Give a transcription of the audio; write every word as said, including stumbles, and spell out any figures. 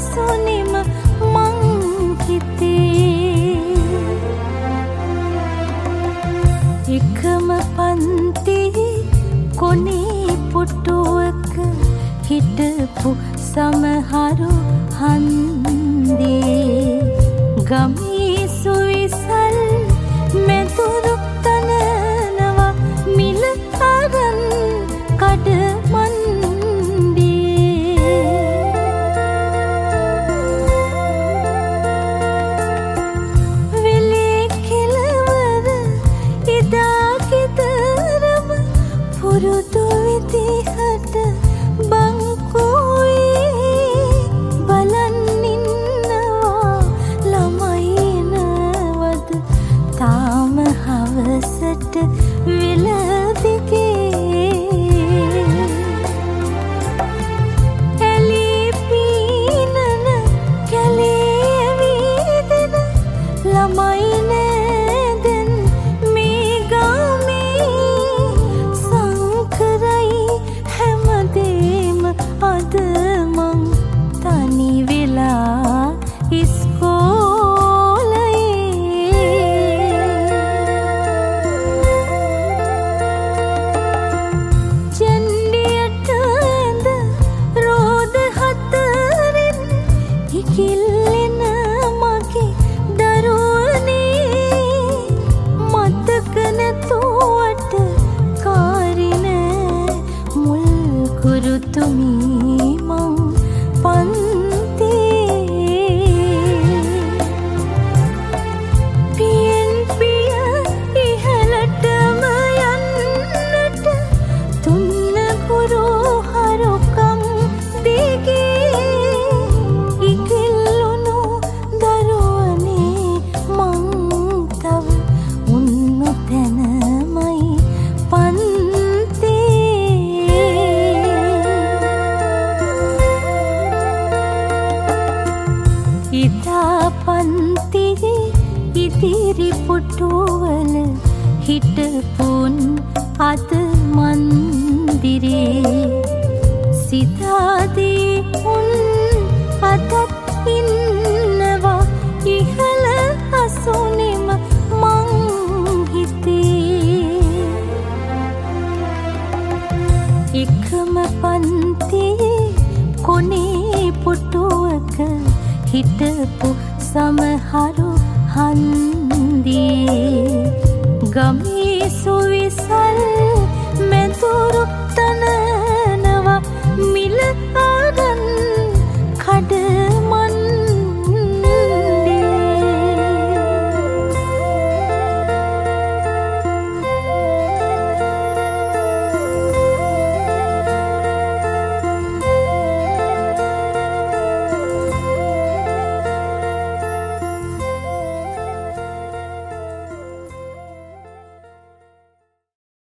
හසුනිම මං හිතේ එකම පන්තියේ කොනේ පුටුවක හිටපු සමහරු හන්දේ ගමේ සුවිසල් මෙතුරු තනනවා මිල අරන් කඩමන්දේ වෙලේ කෙලවර එදා ගෙදරම පුරුදු විදිහට හවසට විලදිගේ ඇලී පීනන කැලේ වීදෙන ළමයි නෑදැන් මේ ගමේ සංකරයි හැමදේම අද මං තනි වෙලා කිල්ලෙන මගේ දරුවනේ මතක නැතුවට කාරින මුල් කුරුතුමී මං පන්තියේ පියෙන් පිය ඉහළටම යන්නට තුන්න කුරු හරුකම් දිගේ ඉතා පන්තියේ ඉදිරි පුටුවල හිටපුන් අද මන්දිරේ සිතාදී උන් අදත් ඉන්නවා ඉහළ හසුනිම මං හිතේ එකම පන්තියේ කොනේ පුටුවක හිටපු සමහරු හන්දියේ ගමේ